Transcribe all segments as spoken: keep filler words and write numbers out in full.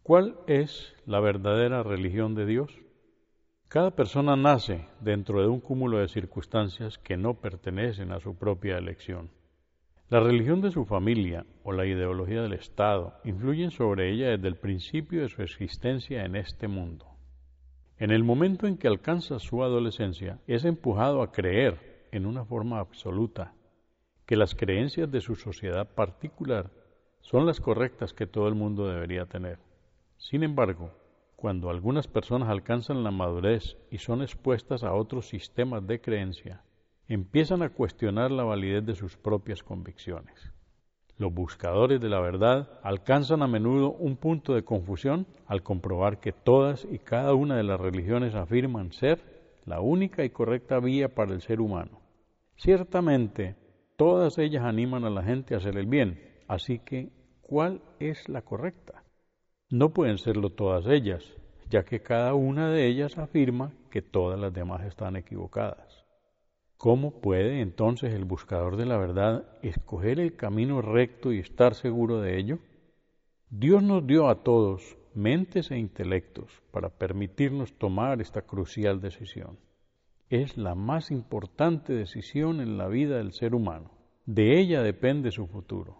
¿Cuál es la verdadera religión de Dios? Cada persona nace dentro de un cúmulo de circunstancias que no pertenecen a su propia elección. La religión de su familia o la ideología del Estado influyen sobre ella desde el principio de su existencia en este mundo. En el momento en que alcanza su adolescencia, es empujado a creer en una forma absoluta que las creencias de su sociedad particular son las correctas que todo el mundo debería tener. Sin embargo, cuando algunas personas alcanzan la madurez y son expuestas a otros sistemas de creencia, empiezan a cuestionar la validez de sus propias convicciones. Los buscadores de la verdad alcanzan a menudo un punto de confusión al comprobar que todas y cada una de las religiones afirman ser la única y correcta vía para el ser humano. Ciertamente, todas ellas animan a la gente a hacer el bien, así que, ¿cuál es la correcta? No pueden serlo todas ellas, ya que cada una de ellas afirma que todas las demás están equivocadas. ¿Cómo puede entonces el buscador de la verdad escoger el camino recto y estar seguro de ello? Dios nos dio a todos mentes e intelectos para permitirnos tomar esta crucial decisión. Es la más importante decisión en la vida del ser humano. De ella depende su futuro.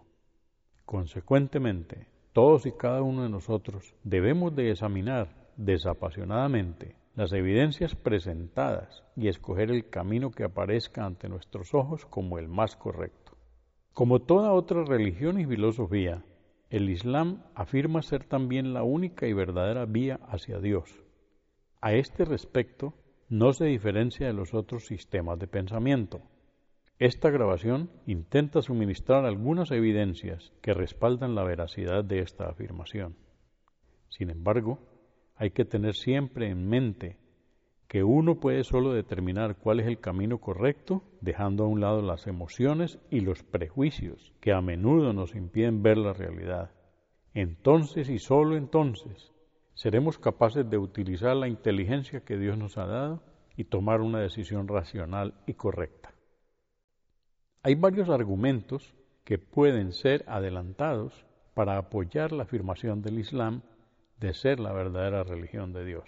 Consecuentemente, todos y cada uno de nosotros debemos de examinar desapasionadamente las evidencias presentadas y escoger el camino que aparezca ante nuestros ojos como el más correcto. Como toda otra religión y filosofía, el Islam afirma ser también la única y verdadera vía hacia Dios. A este respecto, no se diferencia de los otros sistemas de pensamiento. Esta grabación intenta suministrar algunas evidencias que respaldan la veracidad de esta afirmación. Sin embargo, hay que tener siempre en mente que uno puede solo determinar cuál es el camino correcto, dejando a un lado las emociones y los prejuicios que a menudo nos impiden ver la realidad. Entonces y solo entonces seremos capaces de utilizar la inteligencia que Dios nos ha dado y tomar una decisión racional y correcta. Hay varios argumentos que pueden ser adelantados para apoyar la afirmación del Islam de ser la verdadera religión de Dios.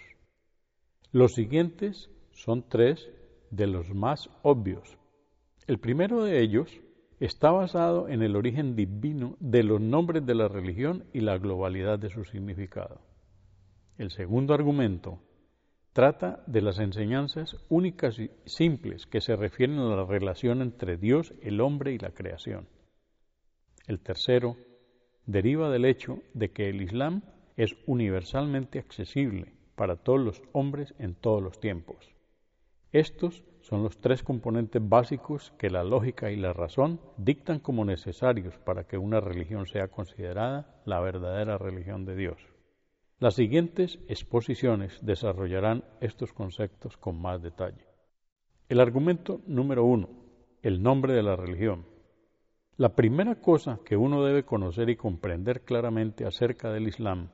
Los siguientes son tres de los más obvios. El primero de ellos está basado en el origen divino de los nombres de la religión y la globalidad de su significado. El segundo argumento trata de las enseñanzas únicas y simples que se refieren a la relación entre Dios, el hombre y la creación. El tercero deriva del hecho de que el Islam es universalmente accesible para todos los hombres en todos los tiempos. Estos son los tres componentes básicos que la lógica y la razón dictan como necesarios para que una religión sea considerada la verdadera religión de Dios. Las siguientes exposiciones desarrollarán estos conceptos con más detalle. El argumento número uno, el nombre de la religión. La primera cosa que uno debe conocer y comprender claramente acerca del Islam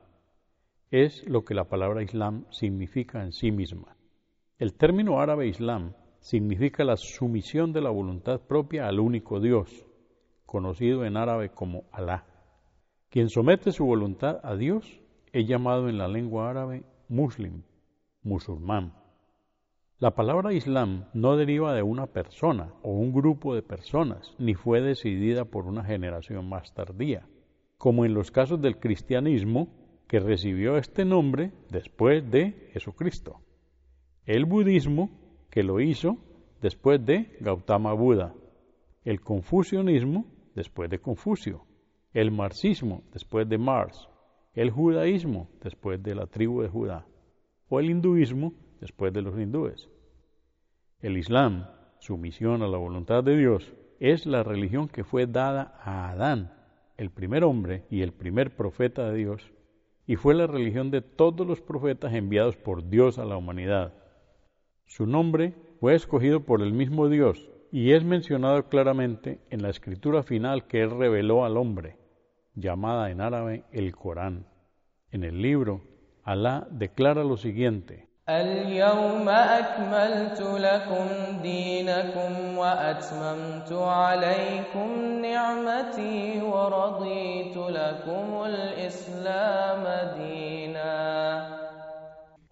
es lo que la palabra Islam significa en sí misma. El término árabe Islam significa la sumisión de la voluntad propia al único Dios, conocido en árabe como Alá. Quien somete su voluntad a Dios es llamado en la lengua árabe muslim, musulmán. La palabra Islam no deriva de una persona o un grupo de personas, ni fue decidida por una generación más tardía, como en los casos del cristianismo, que recibió este nombre después de Jesucristo. El budismo, que lo hizo después de Gautama Buda. El confucianismo, después de Confucio. El marxismo, después de Marx. El judaísmo, después de la tribu de Judá, o el hinduismo, después de los hindúes. El Islam, sumisión a la voluntad de Dios, es la religión que fue dada a Adán, el primer hombre y el primer profeta de Dios, y fue la religión de todos los profetas enviados por Dios a la humanidad. Su nombre fue escogido por el mismo Dios y es mencionado claramente en la escritura final que Él reveló al hombre, llamada en árabe el Corán. En el libro, Alá declara lo siguiente: اليوم أكملت لكم دينكم وأتممت عليكم نعمتي ورضيت لكم الإسلام دينا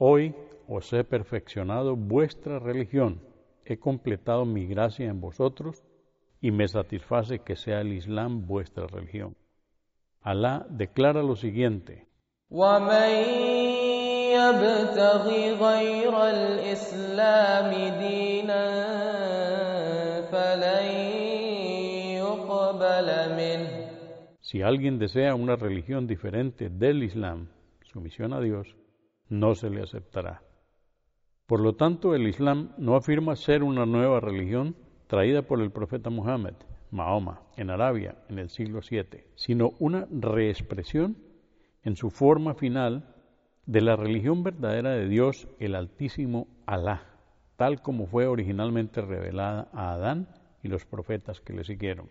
Hoy os he perfeccionado vuestra religión, he completado mi gracia en vosotros y me satisface que sea el Islam vuestra religión. Alá declara lo siguiente: وَمَن يَبْتَغِ غَيْرَ الْإِسْلَامِ دِينًا فَلَن يُقْبَلَ مِنْهُ. Si alguien desea una religión diferente del Islam, sumisión a Dios, no se le aceptará. Por lo tanto, el Islam no afirma ser una nueva religión traída por el profeta Muhammad, Mahoma, en Arabia en el siglo siete, sino una reexpresión en su forma final de la religión verdadera de Dios, el Altísimo Alá, tal como fue originalmente revelada a Adán y los profetas que le siguieron.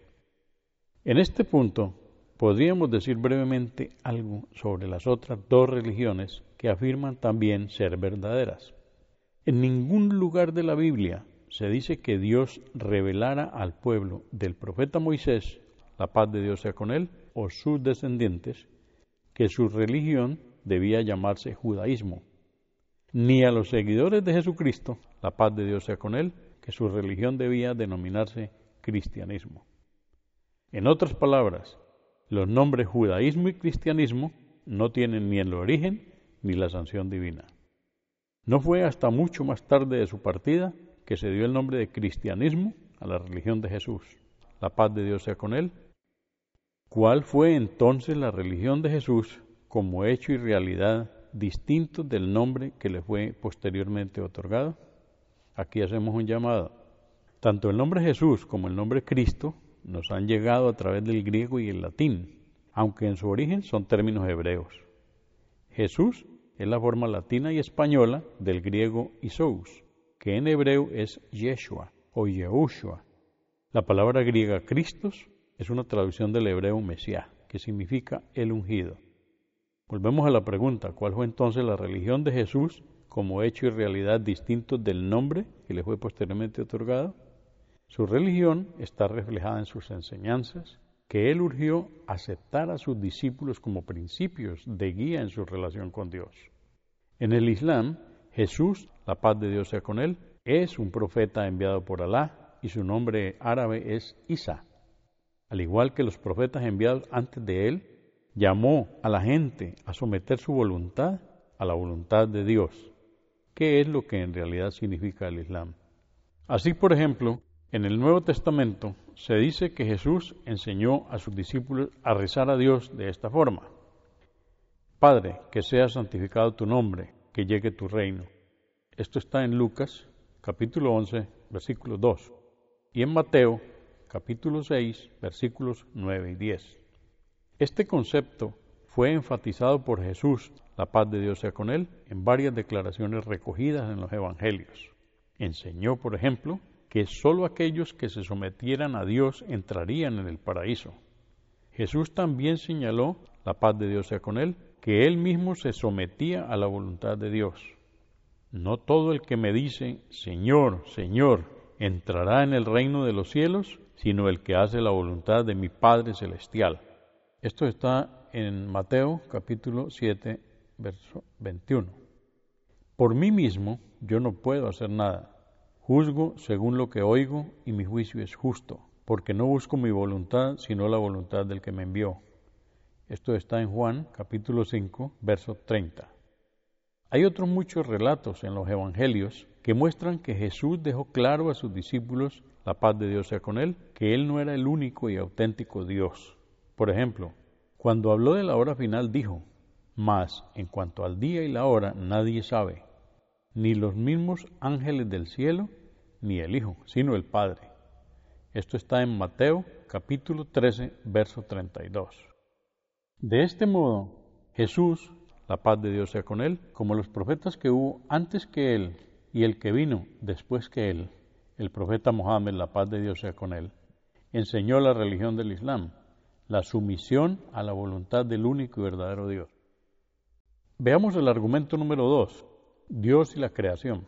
En este punto, podríamos decir brevemente algo sobre las otras dos religiones que afirman también ser verdaderas. En ningún lugar de la Biblia se dice que Dios revelara al pueblo del profeta Moisés, la paz de Dios sea con él, o sus descendientes, que su religión debía llamarse judaísmo, ni a los seguidores de Jesucristo, la paz de Dios sea con él, que su religión debía denominarse cristianismo. En otras palabras, los nombres judaísmo y cristianismo no tienen ni el origen ni la sanción divina. No fue hasta mucho más tarde de su partida que se dio el nombre de cristianismo a la religión de Jesús, la paz de Dios sea con él. ¿Cuál fue entonces la religión de Jesús como hecho y realidad distintos del nombre que le fue posteriormente otorgado? Aquí hacemos un llamado. Tanto el nombre Jesús como el nombre Cristo nos han llegado a través del griego y el latín, aunque en su origen son términos hebreos. Jesús es la forma latina y española del griego Iesous, que en hebreo es Yeshua o Yehushua. La palabra griega Christos es una traducción del hebreo Mesías, que significa el ungido. Volvemos a la pregunta: ¿cuál fue entonces la religión de Jesús como hecho y realidad distintos del nombre que le fue posteriormente otorgado? Su religión está reflejada en sus enseñanzas, que él urgió aceptar a sus discípulos como principios de guía en su relación con Dios. En el Islam, Jesús, la paz de Dios sea con él, es un profeta enviado por Alá y su nombre árabe es Isa. Al igual que los profetas enviados antes de él, llamó a la gente a someter su voluntad a la voluntad de Dios, que es lo que en realidad significa el Islam. Así, por ejemplo, en el Nuevo Testamento se dice que Jesús enseñó a sus discípulos a rezar a Dios de esta forma: Padre, que sea santificado tu nombre, que llegue tu reino. Esto está en Lucas, capítulo once, versículo dos, y en Mateo, capítulo seis, versículos nueve y diez. Este concepto fue enfatizado por Jesús, la paz de Dios sea con él, en varias declaraciones recogidas en los evangelios. Enseñó, por ejemplo, que sólo aquellos que se sometieran a Dios entrarían en el paraíso. Jesús también señaló, la paz de Dios sea con él, que él mismo se sometía a la voluntad de Dios. No todo el que me dice, Señor, Señor, entrará en el reino de los cielos, sino el que hace la voluntad de mi Padre Celestial. Esto está en Mateo capítulo siete, verso veintiuno. Por mí mismo yo no puedo hacer nada. Juzgo según lo que oigo y mi juicio es justo, porque no busco mi voluntad, sino la voluntad del que me envió. Esto está en Juan, capítulo cinco, verso treinta. Hay otros muchos relatos en los evangelios que muestran que Jesús dejó claro a sus discípulos, la paz de Dios sea con él, que él no era el único y auténtico Dios. Por ejemplo, cuando habló de la hora final dijo: mas en cuanto al día y la hora nadie sabe, ni los mismos ángeles del cielo, ni el Hijo, sino el Padre. Esto está en Mateo, capítulo trece, verso treinta y dos. De este modo, Jesús, la paz de Dios sea con él, como los profetas que hubo antes que él y el que vino después que él, el profeta Mohammed, la paz de Dios sea con él, enseñó la religión del Islam, la sumisión a la voluntad del único y verdadero Dios. Veamos el argumento número dos, Dios y la creación.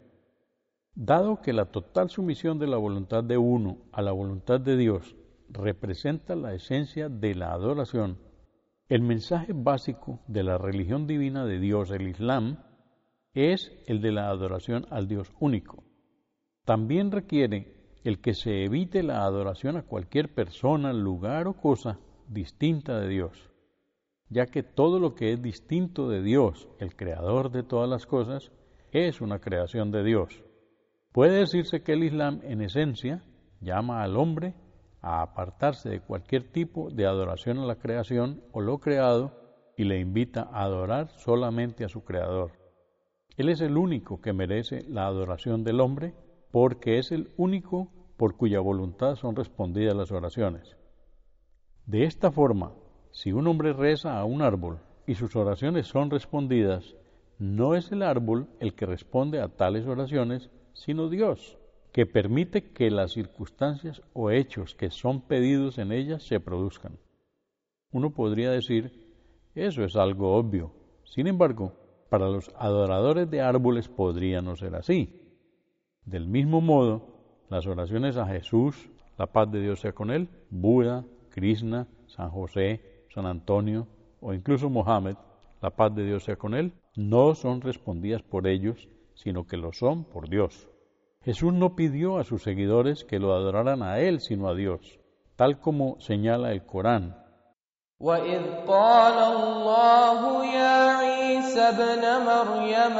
Dado que la total sumisión de la voluntad de uno a la voluntad de Dios representa la esencia de la adoración, el mensaje básico de la religión divina de Dios, el Islam, es el de la adoración al Dios único. También requiere el que se evite la adoración a cualquier persona, lugar o cosa distinta de Dios, ya que todo lo que es distinto de Dios, el creador de todas las cosas, es una creación de Dios. Puede decirse que el Islam, en esencia, llama al hombre a apartarse de cualquier tipo de adoración a la creación o lo creado y le invita a adorar solamente a su creador. Él es el único que merece la adoración del hombre porque es el único por cuya voluntad son respondidas las oraciones. De esta forma, si un hombre reza a un árbol y sus oraciones son respondidas, no es el árbol el que responde a tales oraciones, sino Dios, que permite que las circunstancias o hechos que son pedidos en ellas se produzcan. Uno podría decir, eso es algo obvio. Sin embargo, para los adoradores de árboles podría no ser así. Del mismo modo, las oraciones a Jesús, la paz de Dios sea con él, Buda, Krishna, San José, San Antonio o incluso Mohammed, la paz de Dios sea con él, no son respondidas por ellos, sino que lo son por Dios. Jesús no pidió a sus seguidores que lo adoraran a él, sino a Dios, tal como señala el Corán. وَإِذْ قَالَ اللَّهُ يَا عِيسَى ابْنَ مَرْيَمَ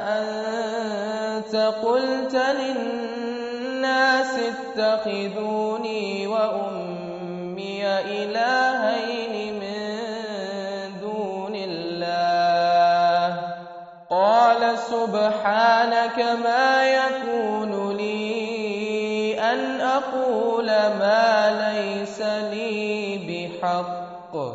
أَأَنْتَ قُلْتَ لِلنَّاسِ اتَّخِذُونِي وَأُمِّيَ إِلَٰهَيْنِ مِن دُونِ اللَّهِ قَالَ سُبْحَانَكَ مَا يَكُونُ لِي أَنْ أَقُولَ مَا لَيْسَ لِي بِحَقٍّ.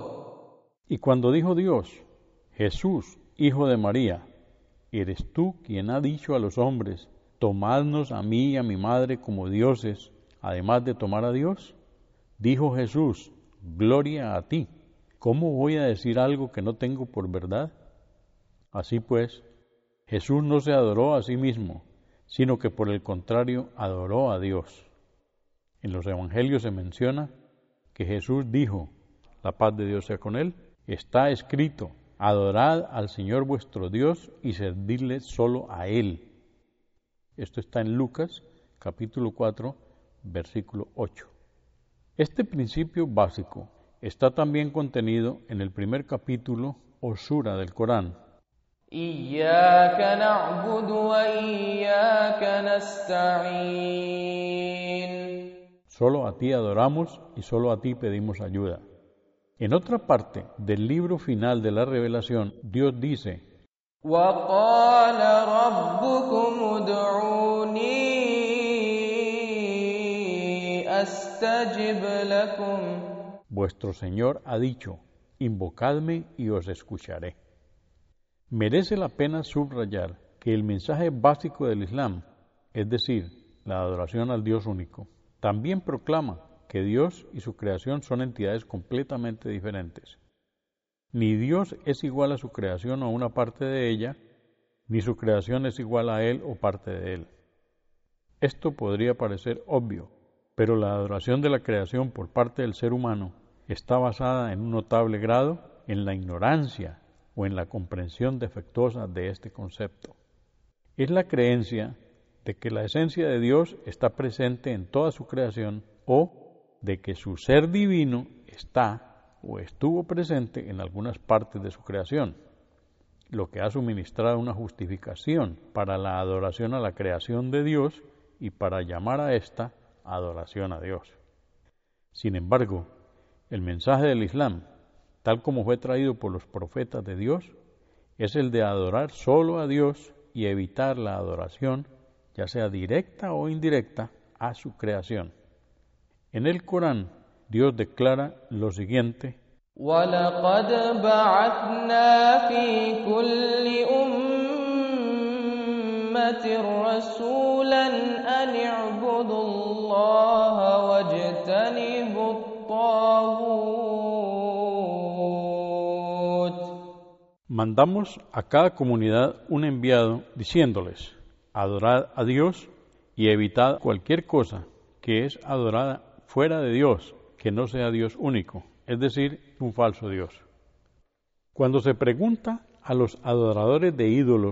Y cuando dijo Dios, Jesús, hijo de María, ¿eres tú quien ha dicho a los hombres, tomadnos a mí y a mi madre como dioses, además de tomar a Dios? Dijo Jesús, gloria a ti. ¿Cómo voy a decir algo que no tengo por verdad? Así pues, Jesús no se adoró a sí mismo, sino que por el contrario adoró a Dios. En los evangelios se menciona que Jesús dijo, la paz de Dios sea con él, está escrito, adorad al Señor vuestro Dios y servidle solo a Él. Esto está en Lucas, capítulo cuatro, versículo ocho. Este principio básico está también contenido en el primer capítulo o sura del Corán. إِيَّاكَ نَعْبُدُ وَإِيَّاكَ نَسْتَعِينُ. Solo a ti adoramos y solo a ti pedimos ayuda. En otra parte del libro final de la revelación, Dios dice, وَقَالَ رَبُّكُمُ ادْعُونِي أَسْتَجِبْ لَكُمْ. Vuestro Señor ha dicho, invocadme y os escucharé. Merece la pena subrayar que el mensaje básico del Islam, es decir, la adoración al Dios único, también proclama que Dios y su creación son entidades completamente diferentes. Ni Dios es igual a su creación o una parte de ella, ni su creación es igual a Él o parte de Él. Esto podría parecer obvio, pero la adoración de la creación por parte del ser humano está basada en un notable grado en la ignorancia o en la comprensión defectuosa de este concepto. Es la creencia de que la esencia de Dios está presente en toda su creación o de que su ser divino está o estuvo presente en algunas partes de su creación, lo que ha suministrado una justificación para la adoración a la creación de Dios y para llamar a esta adoración a Dios. Sin embargo, el mensaje del Islam, tal como fue traído por los profetas de Dios, es el de adorar solo a Dios y evitar la adoración, ya sea directa o indirecta, a su creación. En el Corán, Dios declara lo siguiente: وَلَقَدْ بَعَثْنَا فِي كُلِّ أُمَّةٍ رَسُولًا أَنِ اعْبُدُوا اللَّهَ وَاجْتَنِبُوا الطَّاغُوتَ. Mandamos a cada comunidad un enviado diciéndoles, adorad a Dios y evitad cualquier cosa que es adorada fuera de Dios, que no sea Dios único, es decir, un falso Dios. Cuando se pregunta a los adoradores de ídolos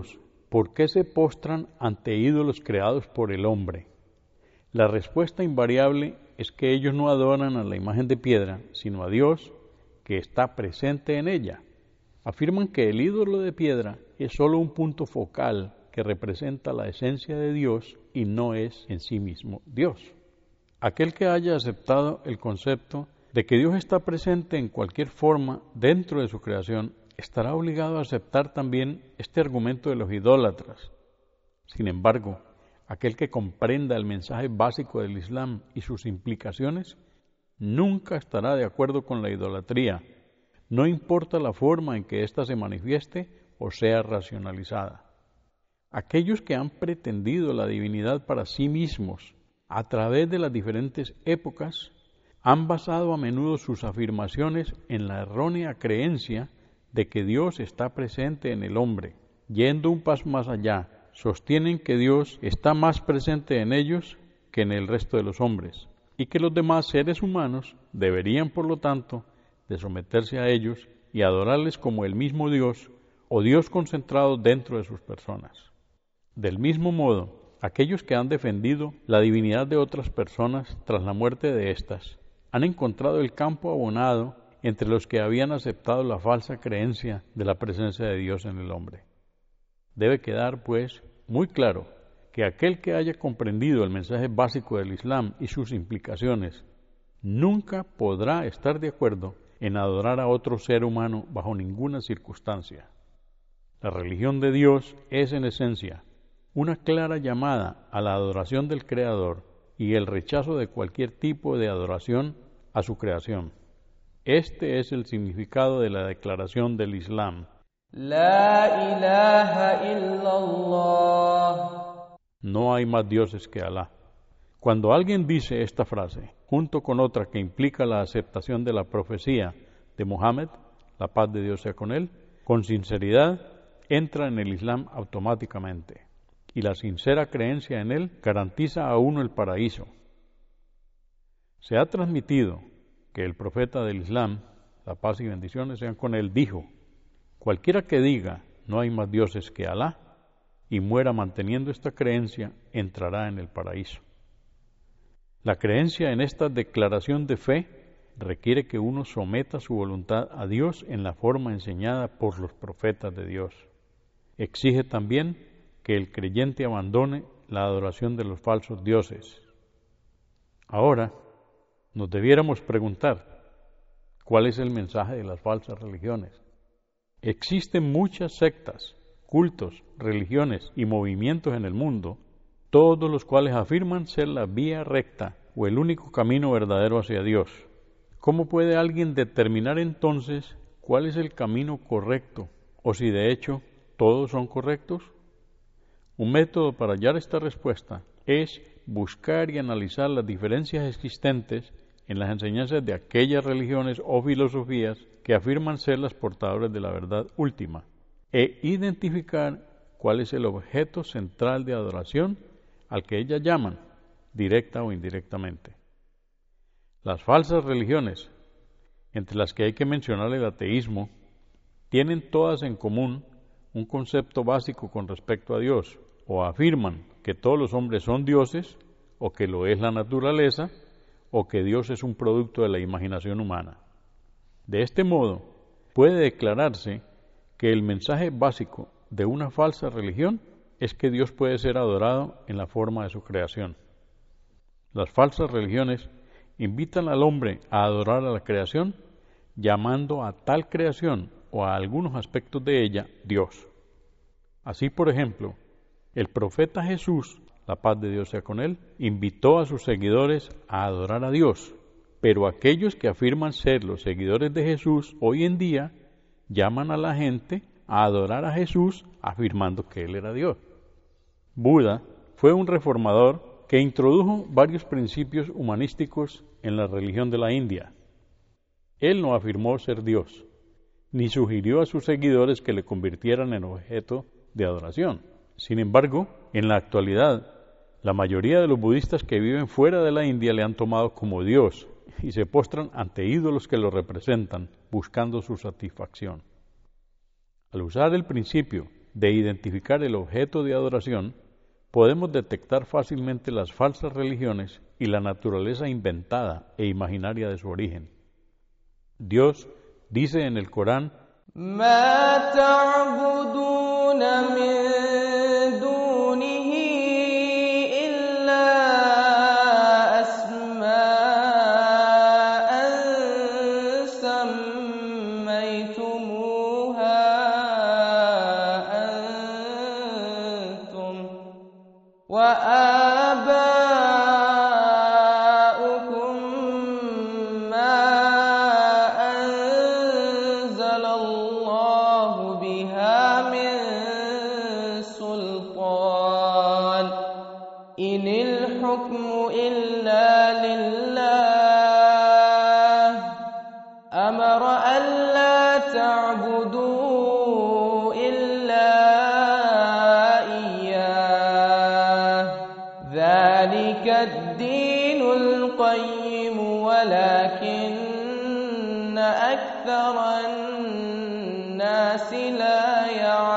¿por qué se postran ante ídolos creados por el hombre? La respuesta invariable es que ellos no adoran a la imagen de piedra, sino a Dios, que está presente en ella. Afirman que el ídolo de piedra es solo un punto focal que representa la esencia de Dios y no es en sí mismo Dios. Aquel que haya aceptado el concepto de que Dios está presente en cualquier forma dentro de su creación, estará obligado a aceptar también este argumento de los idólatras. Sin embargo, aquel que comprenda el mensaje básico del Islam y sus implicaciones, nunca estará de acuerdo con la idolatría, no importa la forma en que ésta se manifieste o sea racionalizada. Aquellos que han pretendido la divinidad para sí mismos a través de las diferentes épocas, han basado a menudo sus afirmaciones en la errónea creencia de que Dios está presente en el hombre. Yendo un paso más allá, sostienen que Dios está más presente en ellos que en el resto de los hombres, y que los demás seres humanos deberían, por lo tanto, de someterse a ellos y adorarles como el mismo Dios o Dios concentrado dentro de sus personas. Del mismo modo, aquellos que han defendido la divinidad de otras personas tras la muerte de éstas, han encontrado el campo abonado entre los que habían aceptado la falsa creencia de la presencia de Dios en el hombre. Debe quedar, pues, muy claro que aquel que haya comprendido el mensaje básico del Islam y sus implicaciones, nunca podrá estar de acuerdo en adorar a otro ser humano bajo ninguna circunstancia. La religión de Dios es, en esencia, una clara llamada a la adoración del Creador y el rechazo de cualquier tipo de adoración a su creación. Este es el significado de la declaración del Islam. La ilaha illallah. No hay más dioses que Alá. Cuando alguien dice esta frase, junto con otra que implica la aceptación de la profecía de Muhammad, la paz de Dios sea con él, con sinceridad, entra en el Islam automáticamente. Y la sincera creencia en él garantiza a uno el paraíso. Se ha transmitido que el profeta del Islam, la paz y bendiciones sean con él, dijo: cualquiera que diga no hay más dioses que Alá y muera manteniendo esta creencia, entrará en el paraíso. La creencia en esta declaración de fe requiere que uno someta su voluntad a Dios en la forma enseñada por los profetas de Dios. Exige también que el creyente abandone la adoración de los falsos dioses. Ahora, nos debiéramos preguntar, ¿cuál es el mensaje de las falsas religiones? Existen muchas sectas, cultos, religiones y movimientos en el mundo, todos los cuales afirman ser la vía recta o el único camino verdadero hacia Dios. ¿Cómo puede alguien determinar entonces cuál es el camino correcto, o si de hecho todos son correctos? Un método para hallar esta respuesta es buscar y analizar las diferencias existentes en las enseñanzas de aquellas religiones o filosofías que afirman ser las portadoras de la verdad última, e identificar cuál es el objeto central de adoración al que ellas llaman, directa o indirectamente. Las falsas religiones, entre las que hay que mencionar el ateísmo, tienen todas en común un concepto básico con respecto a Dios, o afirman que todos los hombres son dioses, o que lo es la naturaleza, o que Dios es un producto de la imaginación humana. De este modo, puede declararse que el mensaje básico de una falsa religión es que Dios puede ser adorado en la forma de su creación. Las falsas religiones invitan al hombre a adorar a la creación, llamando a tal creación o a algunos aspectos de ella Dios. Así, por ejemplo, el profeta Jesús, la paz de Dios sea con él, invitó a sus seguidores a adorar a Dios, pero aquellos que afirman ser los seguidores de Jesús hoy en día llaman a la gente a adorar a Jesús afirmando que Él era Dios. Buda fue un reformador que introdujo varios principios humanísticos en la religión de la India. Él no afirmó ser Dios, ni sugirió a sus seguidores que le convirtieran en objeto de adoración. Sin embargo, en la actualidad, la mayoría de los budistas que viven fuera de la India le han tomado como Dios y se postran ante ídolos que lo representan, buscando su satisfacción. Al usar el principio de identificar el objeto de adoración, podemos detectar fácilmente las falsas religiones y la naturaleza inventada e imaginaria de su origen. Dios dice en el Corán: ما تعبدون من دونه إلا أسماء سميتموها أنتم وآباؤكم ما أنزل الله بها من سلطان إن الحكم إلا لله أمر ألا تعبدوا إلا إياه ذلك الدين القيم ولكن أكثر الناس لا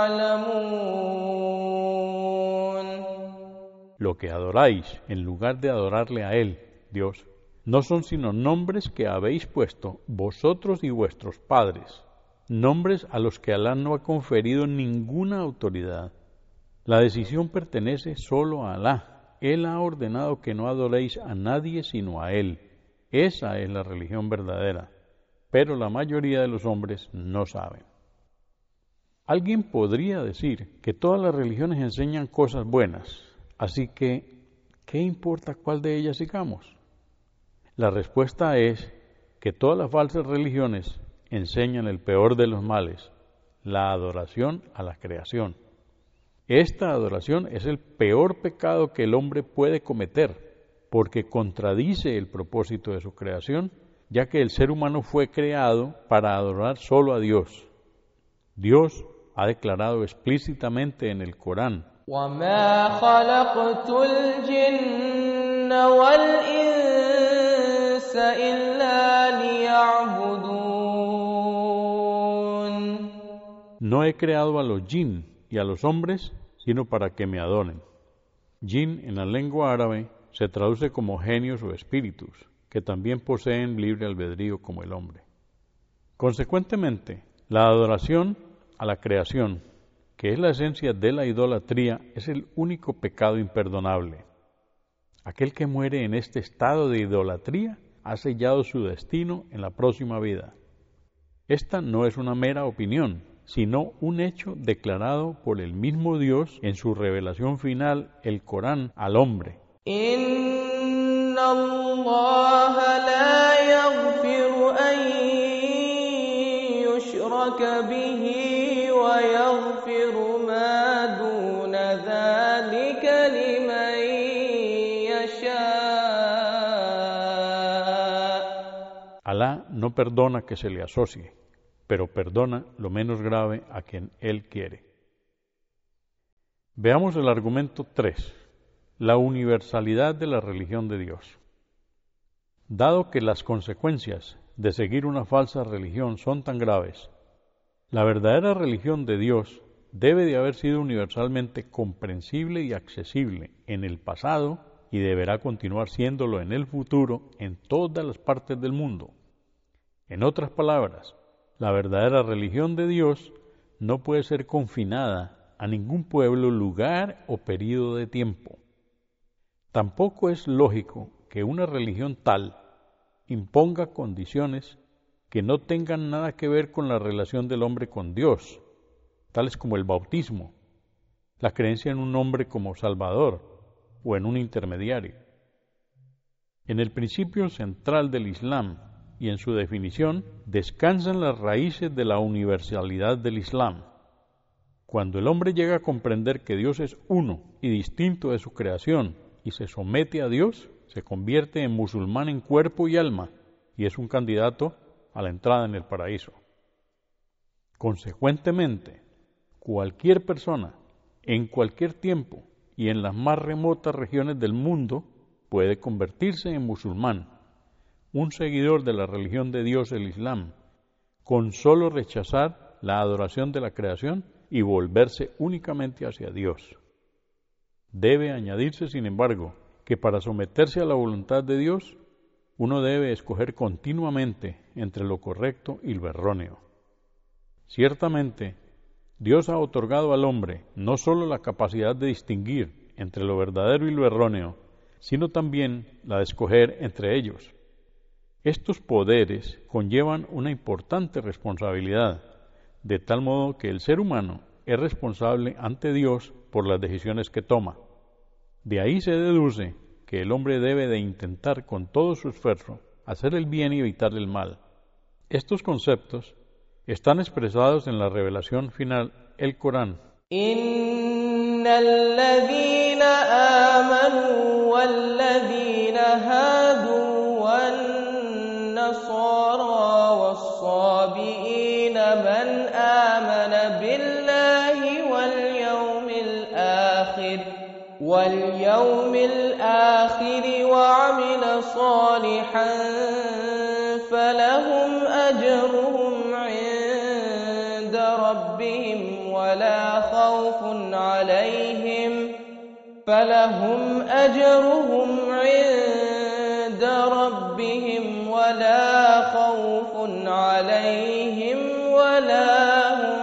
يعلمون. Lo que adoráis, en lugar de adorarle a Él, Dios, no son sino nombres que habéis puesto vosotros y vuestros padres, nombres a los que Alá no ha conferido ninguna autoridad. La decisión pertenece solo a Alá. Él ha ordenado que no adoréis a nadie sino a Él. Esa es la religión verdadera, pero la mayoría de los hombres no saben. Alguien podría decir que todas las religiones enseñan cosas buenas, así que, ¿qué importa cuál de ellas sigamos? La respuesta es que todas las falsas religiones enseñan el peor de los males, la adoración a la creación. Esta adoración es el peor pecado que el hombre puede cometer, porque contradice el propósito de su creación, ya que el ser humano fue creado para adorar solo a Dios. Dios ha declarado explícitamente en el Corán: وما خلقت الجن والإنس إلا ليعبدون. No he creado a los jinn y a los hombres sino para que me adoren. Jinn en la lengua árabe se traduce como genios o espíritus, que también poseen libre albedrío como el hombre. Consecuentemente, la adoración a la creación, que es la esencia de la idolatría, es el único pecado imperdonable. Aquel que muere en este estado de idolatría ha sellado su destino en la próxima vida. Esta no es una mera opinión, sino un hecho declarado por el mismo Dios en su revelación final, el Corán, al hombre. إن الله لا يغفر أن يشرك به ويغفر ما دون ذلك لمن يشاء. Alá no perdona que se le asocie, pero perdona lo menos grave a quien Él quiere. Veamos el argumento tres. La universalidad de la religión de Dios. Dado que las consecuencias de seguir una falsa religión son tan graves, la verdadera religión de Dios debe de haber sido universalmente comprensible y accesible en el pasado y deberá continuar siéndolo en el futuro en todas las partes del mundo. En otras palabras, la verdadera religión de Dios no puede ser confinada a ningún pueblo, lugar o período de tiempo. Tampoco es lógico que una religión tal imponga condiciones que no tengan nada que ver con la relación del hombre con Dios, tales como el bautismo, la creencia en un hombre como Salvador o en un intermediario. En el principio central del Islam y en su definición descansan las raíces de la universalidad del Islam. Cuando el hombre llega a comprender que Dios es uno y distinto de su creación y se somete a Dios, se convierte en musulmán en cuerpo y alma y es un candidato a la entrada en el paraíso. Consecuentemente, cualquier persona, en cualquier tiempo y en las más remotas regiones del mundo, puede convertirse en musulmán, un seguidor de la religión de Dios, el Islam, con solo rechazar la adoración de la creación y volverse únicamente hacia Dios. Debe añadirse, sin embargo, que para someterse a la voluntad de Dios, uno debe escoger continuamente entre lo correcto y lo erróneo. Ciertamente, Dios ha otorgado al hombre no solo la capacidad de distinguir entre lo verdadero y lo erróneo, sino también la de escoger entre ellos. Estos poderes conllevan una importante responsabilidad, de tal modo que el ser humano es responsable ante Dios por las decisiones que toma. De ahí se deduce que el hombre debe de intentar con todo su esfuerzo hacer el bien y evitar el mal. Estos conceptos están expresados en la revelación final, el Corán. Innal ladhina amanu wal ladhina hadu wan nasara was sabiina man amana billahi wal yawmil akhir wal yawmil akhir wa amila salihan falahum ajruhum ربهم ولا خوف عليهم فلهم أجرهم عند ربهم ولا خوف عليهم ولا هم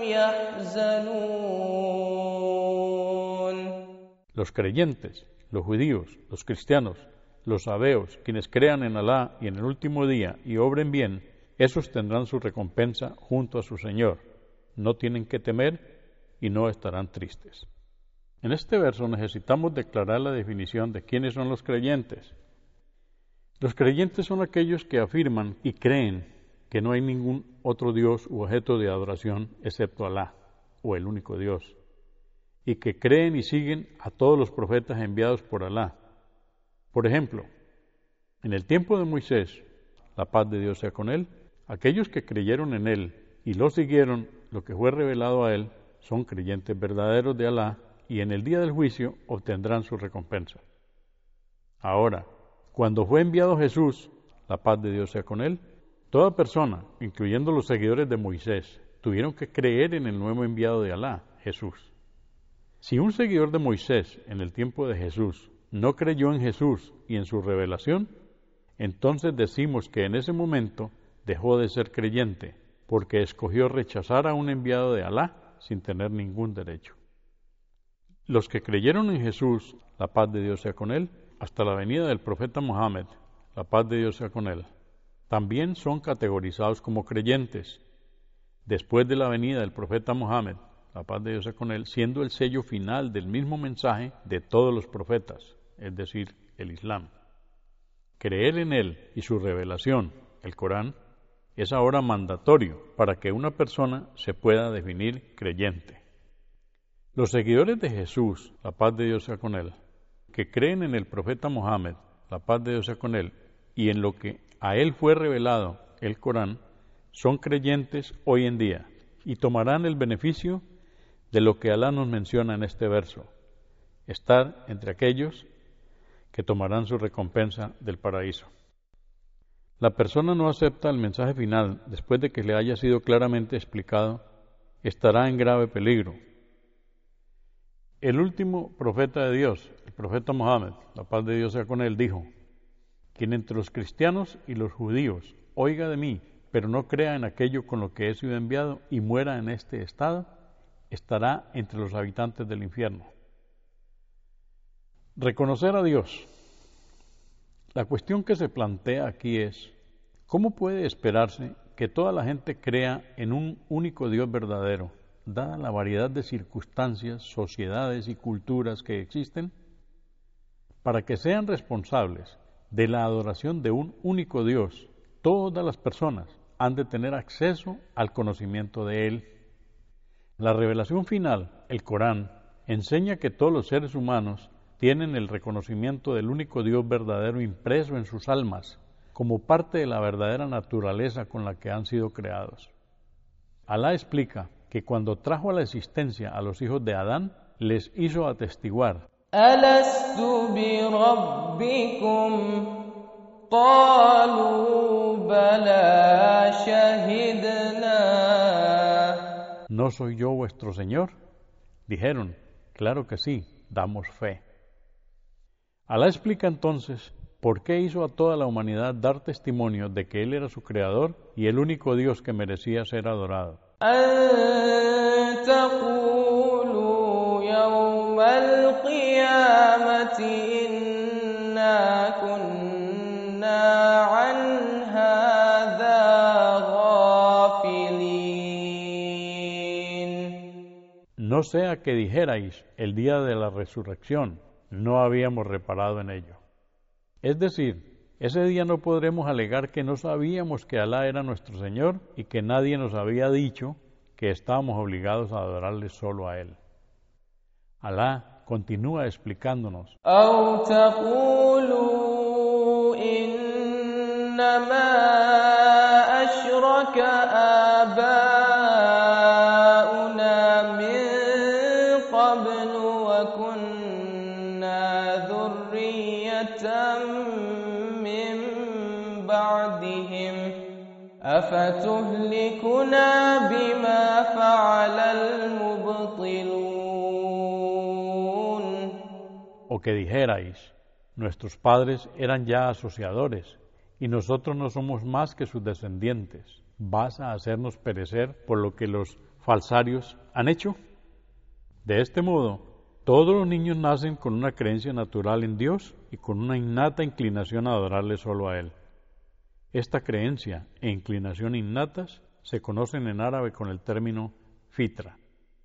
يحزنون. Los creyentes, los judíos, los cristianos, los sabeos, quienes crean en Alá y en el último día y obren bien, esos tendrán su recompensa junto a su Señor. No tienen que temer y no estarán tristes. En este verso necesitamos declarar la definición de quiénes son los creyentes. Los creyentes son aquellos que afirman y creen que no hay ningún otro Dios u objeto de adoración excepto Alá, o el único Dios, y que creen y siguen a todos los profetas enviados por Alá. Por ejemplo, en el tiempo de Moisés, la paz de Dios sea con él, aquellos que creyeron en él y lo siguieron, lo que fue revelado a él, son creyentes verdaderos de Alá y en el día del juicio obtendrán su recompensa. Ahora, cuando fue enviado Jesús, la paz de Dios sea con él, toda persona, incluyendo los seguidores de Moisés, tuvieron que creer en el nuevo enviado de Alá, Jesús. Si un seguidor de Moisés en el tiempo de Jesús no creyó en Jesús y en su revelación, entonces decimos que en ese momento dejó de ser creyente, porque escogió rechazar a un enviado de Alá sin tener ningún derecho. Los que creyeron en Jesús, la paz de Dios sea con él, hasta la venida del profeta Mohammed, la paz de Dios sea con él, también son categorizados como creyentes, después de la venida del profeta Mohammed, la paz de Dios sea con él, siendo el sello final del mismo mensaje de todos los profetas, es decir, el Islam. Creer en él y su revelación, el Corán, es ahora mandatorio para que una persona se pueda definir creyente. Los seguidores de Jesús, la paz de Dios sea con él, que creen en el profeta Mohammed, la paz de Dios sea con él, y en lo que a él fue revelado, el Corán, son creyentes hoy en día y tomarán el beneficio de lo que Alá nos menciona en este verso, estar entre aquellos que tomarán su recompensa del paraíso. La persona no acepta el mensaje final después de que le haya sido claramente explicado, estará en grave peligro. El último profeta de Dios, el profeta Mohammed, la paz de Dios sea con él, dijo: quien entre los cristianos y los judíos oiga de mí, pero no crea en aquello con lo que he sido enviado y muera en este estado, estará entre los habitantes del infierno. Reconocer a Dios. La cuestión que se plantea aquí es, ¿cómo puede esperarse que toda la gente crea en un único Dios verdadero, dada la variedad de circunstancias, sociedades y culturas que existen? Para que sean responsables de la adoración de un único Dios, todas las personas han de tener acceso al conocimiento de Él. La revelación final, el Corán, enseña que todos los seres humanos tienen el reconocimiento del único Dios verdadero impreso en sus almas, como parte de la verdadera naturaleza con la que han sido creados. Alá explica que cuando trajo a la existencia a los hijos de Adán, les hizo atestiguar: Alastu bi rabbikum qalu bala shahidna. ¿no soy yo vuestro Señor? Dijeron, claro que sí, damos fe. Alá explica entonces por qué hizo a toda la humanidad dar testimonio de que Él era su creador y el único Dios que merecía ser adorado. No sea que dijerais el día de la resurrección, no habíamos reparado en ello. Es decir, ese día no podremos alegar que no sabíamos que Alá era nuestro Señor y que nadie nos había dicho que estábamos obligados a adorarle solo a Él. Alá continúa explicándonos. أَوْ تَقُولُوا إِنَّمَا أَشْرَكَ آبَاؤُنَا مِن قَبْلُ وَكُنَّا ذُرِّيَّةً مِّن بَعْدِهِمْ أَفَتُهْلِكُنَا بِمَا فَعَلَ الْمُبْطِلُونَ. O que dijerais, nuestros padres eran ya asociadores, y nosotros no somos más que sus descendientes. ¿Vas a hacernos perecer por lo que los falsarios han hecho? De este modo, todos los niños nacen con una creencia natural en Dios y con una innata inclinación a adorarle solo a Él. Esta creencia e inclinación innatas se conocen en árabe con el término fitra.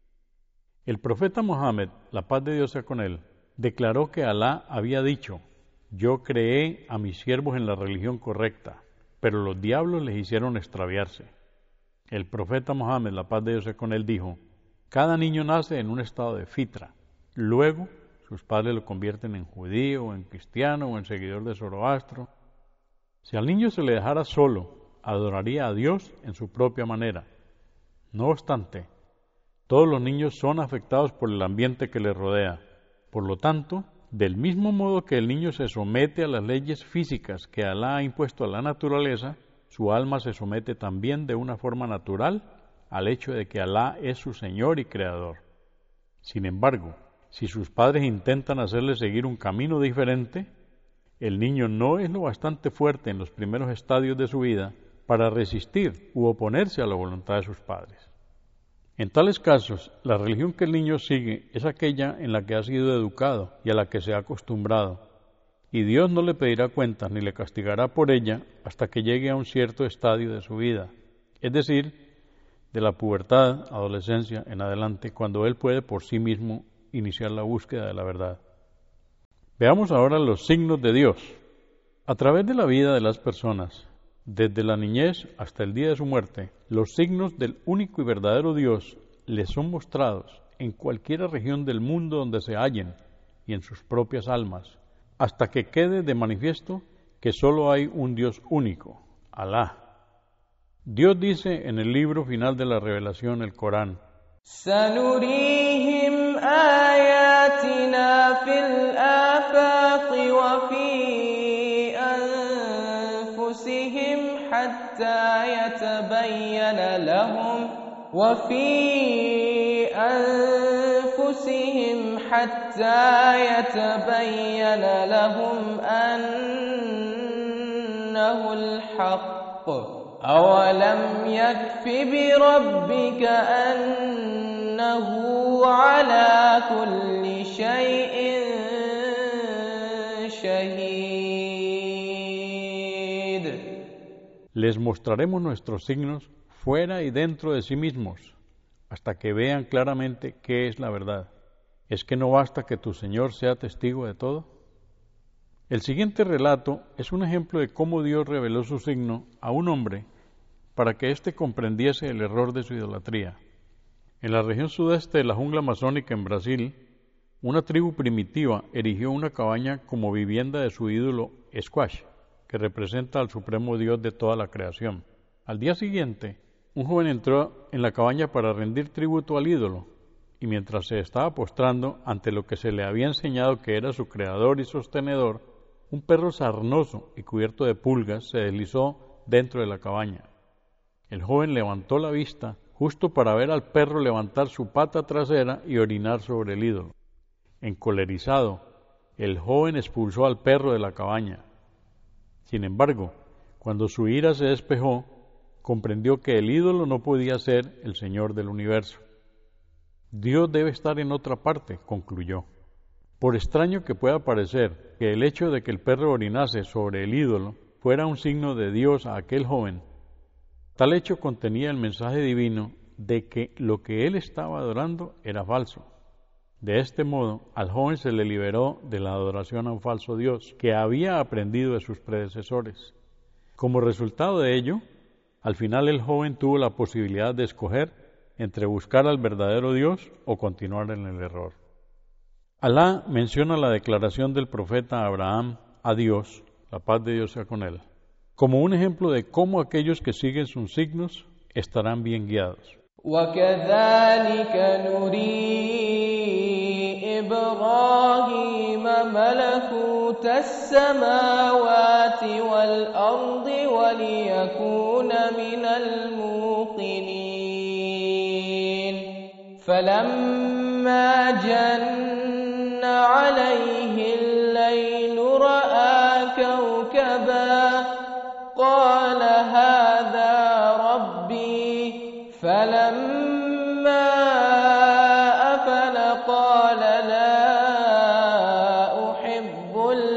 El profeta Mohammed, la paz de Dios sea con él, declaró que Alá había dicho, yo creé a mis siervos en la religión correcta, pero los diablos les hicieron extraviarse. El profeta Mohammed, la paz de Dios sea con él, dijo, cada niño nace en un estado de fitra, luego sus padres lo convierten en judío, o en cristiano, o en seguidor de Zoroastro. Si al niño se le dejara solo, adoraría a Dios en su propia manera. No obstante, todos los niños son afectados por el ambiente que les rodea. Por lo tanto, del mismo modo que el niño se somete a las leyes físicas que Alá ha impuesto a la naturaleza, su alma se somete también de una forma natural al hecho de que Alá es su Señor y Creador. Sin embargo, si sus padres intentan hacerle seguir un camino diferente, el niño no es lo bastante fuerte en los primeros estadios de su vida para resistir u oponerse a la voluntad de sus padres. En tales casos, la religión que el niño sigue es aquella en la que ha sido educado y a la que se ha acostumbrado, y Dios no le pedirá cuentas ni le castigará por ella hasta que llegue a un cierto estadio de su vida, es decir, de la pubertad, adolescencia en adelante, cuando él puede por sí mismo iniciar la búsqueda de la verdad. Veamos ahora los signos de Dios. A través de la vida de las personas, desde la niñez hasta el día de su muerte, los signos del único y verdadero Dios les son mostrados en cualquier región del mundo donde se hallen y en sus propias almas, hasta que quede de manifiesto que solo hay un Dios único, Alá. Dios dice en el libro final de la revelación, el Corán, سَنُرِيهِمْ آيَاتِنَا فِي الْآفَاقِ وَفِي أَنفُسِهِمْ حَتَّى يَتَبَيَّنَ لَهُمْ وَفِي أَنفُسِهِمْ حَتَّى يَتَبَيَّنَ لَهُمْ أَنَّهُ الْحَقُّ أَوَلَمْ يَكْفِ بِرَبِّكَ أَنَّهُ عَلَى كُلِّ شَيْءٍ شَهِيدٌ. Les mostraremos nuestros signos fuera y dentro de sí mismos, hasta que vean claramente qué es la verdad. ¿Es que no basta que tu Señor sea testigo de todo? El siguiente relato es un ejemplo de cómo Dios reveló su signo a un hombre para que éste comprendiese el error de su idolatría. En la región sudeste de la jungla amazónica en Brasil, una tribu primitiva erigió una cabaña como vivienda de su ídolo Squash, que representa al supremo Dios de toda la creación. Al día siguiente, un joven entró en la cabaña para rendir tributo al ídolo, y mientras se estaba postrando ante lo que se le había enseñado que era su creador y sostenedor, un perro sarnoso y cubierto de pulgas se deslizó dentro de la cabaña. El joven levantó la vista justo para ver al perro levantar su pata trasera y orinar sobre el ídolo. Encolerizado, el joven expulsó al perro de la cabaña. Sin embargo, cuando su ira se despejó, comprendió que el ídolo no podía ser el Señor del universo. Dios debe estar en otra parte, concluyó. Por extraño que pueda parecer que el hecho de que el perro orinase sobre el ídolo fuera un signo de Dios a aquel joven, tal hecho contenía el mensaje divino de que lo que él estaba adorando era falso. De este modo, al joven se le liberó de la adoración a un falso Dios que había aprendido de sus predecesores. Como resultado de ello, al final el joven tuvo la posibilidad de escoger entre buscar al verdadero Dios o continuar en el error. Alá menciona la declaración del profeta Abraham a Dios, la paz de Dios sea con él, como un ejemplo de cómo aquellos que siguen sus signos estarán bien guiados. وَكَذَلِكَ نُرِي إِبْرَاهِيمَ مَلَكُوتَ السَّمَاوَاتِ وَالْأَرْضِ وَلِيَكُونَ مِنَ الْمُوقِنِينَ فَلَمَّا جَنَّ عَلَيْهِ اللَّيْلُ رَأَى كَوْكَبًا قَالَ هَذَا رَبِّي فَلَمَّا أَفَلَ قَالَ لَا أُحِبُّ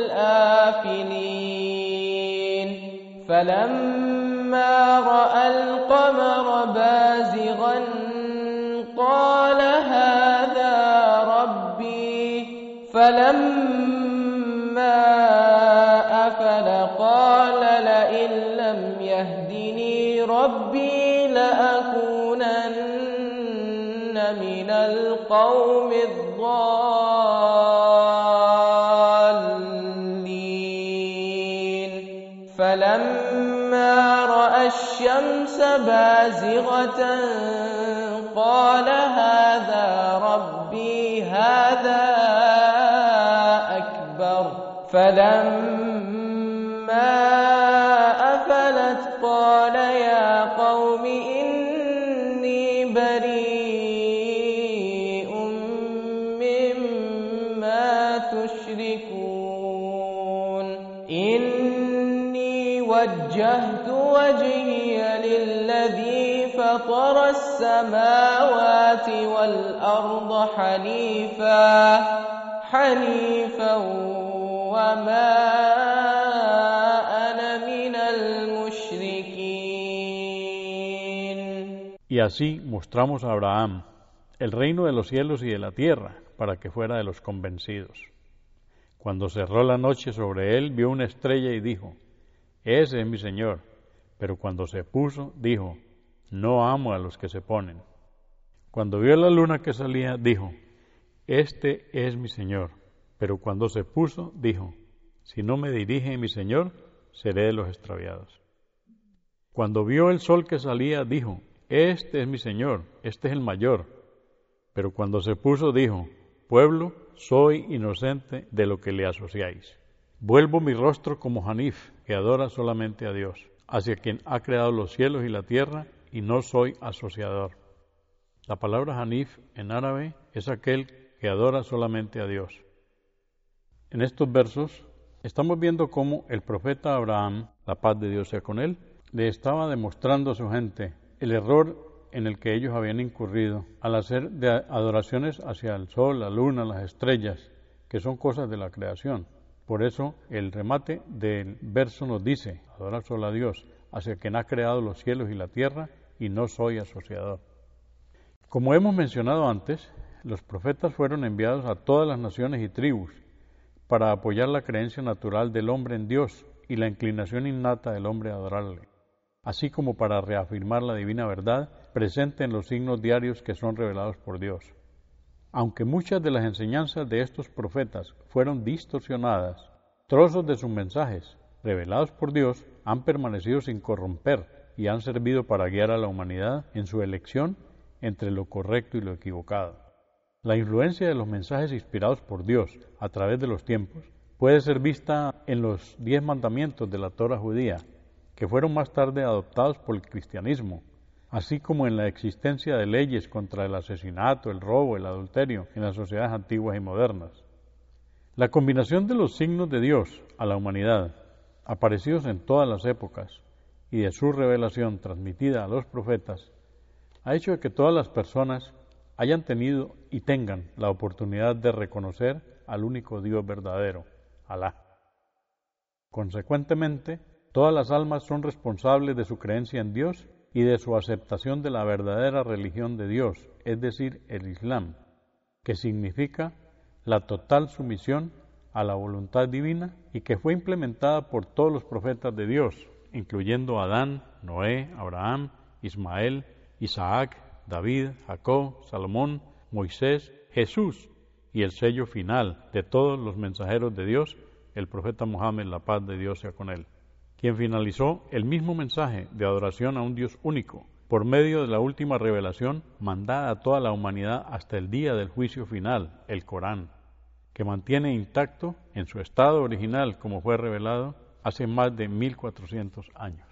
الْآفِلِينَ فَلَمَّا رَأَى الْقَمَرَ بَازِغًا قَالَ هَذَا رَبِّي فَلَمَّا أَفَلَ قَالَ لَئِن لَّمْ يَهْدِنِي رَبِّي لَأَكُونَنَّ مِنَ الْقَوْمِ الضَّالِّينَ فَلَمَّا رَأَى الشَّمْسَ بَازِغَةً قَالَ هَذَا رَبِّي هَذَا أَكْبَرُ فَلَمَّا أَفَلَتْ قَالَ يَا قَوْمِ إِنِّي بَرِيءٌ مِّمَّا تُشْرِكُونَ إِنِّي وَجَّهْتُ وَجْهِيَ لِلَّذِي فَطَرَ السَّمَاوَاتِ وَالْأَرْضَ حَنِيفًا حَنِيفًا وَمَا أَنَا مِنَ الْمُشْرِكِينَ. Y así mostramos a Abraham el reino de los cielos y de la tierra para que fuera de los convencidos. Cuando cerró la noche sobre él, vio una estrella y dijo: Ese es mi Señor. Pero cuando se puso, dijo: No amo a los que se ponen. Cuando vio la luna que salía, dijo: Este es mi Señor. Pero cuando se puso, dijo: Si no me dirige mi Señor, seré de los extraviados. Cuando vio el sol que salía, dijo: Este es mi Señor, este es el mayor. Pero cuando se puso, dijo: Pueblo, soy inocente de lo que le asociáis. Vuelvo mi rostro como Hanif, que adora solamente a Dios, hacia quien ha creado los cielos y la tierra, y no soy asociador. La palabra Hanif en árabe es aquel que adora solamente a Dios. En estos versos estamos viendo cómo el profeta Abraham, la paz de Dios sea con él, le estaba demostrando a su gente el error en el que ellos habían incurrido al hacer de adoraciones hacia el sol, la luna, las estrellas, que son cosas de la creación. Por eso el remate del verso nos dice: adora solo a Dios, hacia quien ha creado los cielos y la tierra, y no soy asociador. Como hemos mencionado antes, los profetas fueron enviados a todas las naciones y tribus para apoyar la creencia natural del hombre en Dios y la inclinación innata del hombre a adorarle, así como para reafirmar la divina verdad presente en los signos diarios que son revelados por Dios. Aunque muchas de las enseñanzas de estos profetas fueron distorsionadas, trozos de sus mensajes, revelados por Dios, han permanecido sin corromper y han servido para guiar a la humanidad en su elección entre lo correcto y lo equivocado. La influencia de los mensajes inspirados por Dios a través de los tiempos puede ser vista en los diez mandamientos de la Torá judía, que fueron más tarde adoptados por el cristianismo, así como en la existencia de leyes contra el asesinato, el robo, el adulterio en las sociedades antiguas y modernas. La combinación de los signos de Dios a la humanidad, aparecidos en todas las épocas, y de su revelación transmitida a los profetas, ha hecho que todas las personas hayan tenido y tengan la oportunidad de reconocer al único Dios verdadero, Alá. Consecuentemente, todas las almas son responsables de su creencia en Dios y de su aceptación de la verdadera religión de Dios, es decir, el Islam, que significa la total sumisión a la voluntad divina y que fue implementada por todos los profetas de Dios, incluyendo Adán, Noé, Abraham, Ismael, Isaac, David, Jacob, Salomón, Moisés, Jesús y el sello final de todos los mensajeros de Dios, el profeta Muhammad, la paz de Dios sea con él, quien finalizó el mismo mensaje de adoración a un Dios único por medio de la última revelación mandada a toda la humanidad hasta el día del juicio final, el Corán, que mantiene intacto en su estado original como fue revelado hace más de mil cuatrocientos años.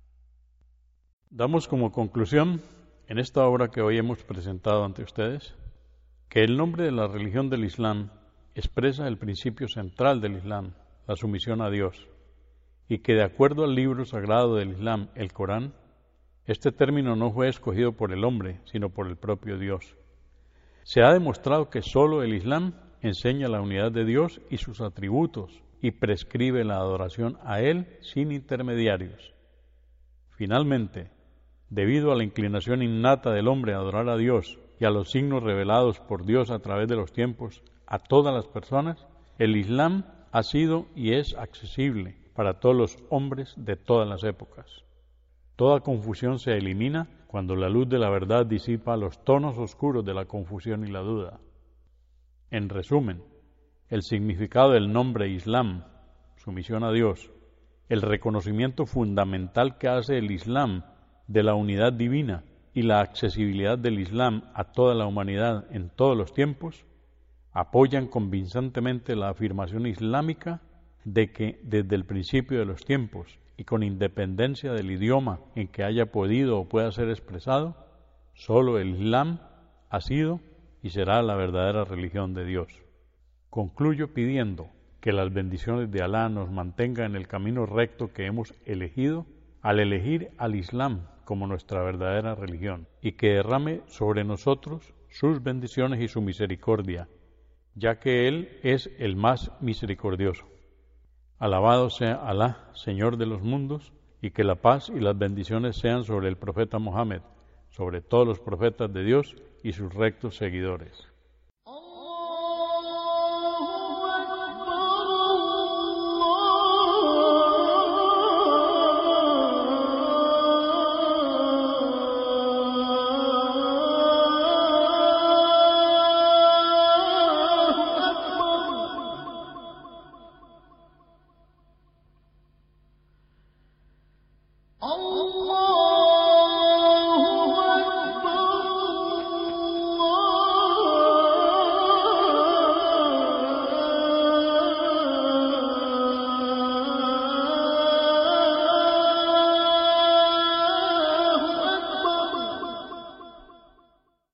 Damos como conclusión, en esta obra que hoy hemos presentado ante ustedes, que el nombre de la religión del Islam expresa el principio central del Islam, la sumisión a Dios, y que de acuerdo al libro sagrado del Islam, el Corán, este término no fue escogido por el hombre, sino por el propio Dios. Se ha demostrado que sólo el Islam enseña la unidad de Dios y sus atributos y prescribe la adoración a Él sin intermediarios. Finalmente, debido a la inclinación innata del hombre a adorar a Dios y a los signos revelados por Dios a través de los tiempos a todas las personas, el Islam ha sido y es accesible para todos los hombres de todas las épocas. Toda confusión se elimina cuando la luz de la verdad disipa los tonos oscuros de la confusión y la duda. En resumen, el significado del nombre Islam, sumisión a Dios, el reconocimiento fundamental que hace el Islam de la unidad divina y la accesibilidad del Islam a toda la humanidad en todos los tiempos, apoyan convincentemente la afirmación islámica de que desde el principio de los tiempos y con independencia del idioma en que haya podido o pueda ser expresado, solo el Islam ha sido y será la verdadera religión de Dios. Concluyo pidiendo que las bendiciones de Alá nos mantengan en el camino recto que hemos elegido al elegir al Islam como nuestra verdadera religión y que derrame sobre nosotros sus bendiciones y su misericordia, ya que Él es el más misericordioso. Alabado sea Alá, Señor de los mundos, y que la paz y las bendiciones sean sobre el profeta Muhammad, sobre todos los profetas de Dios y sus rectos seguidores.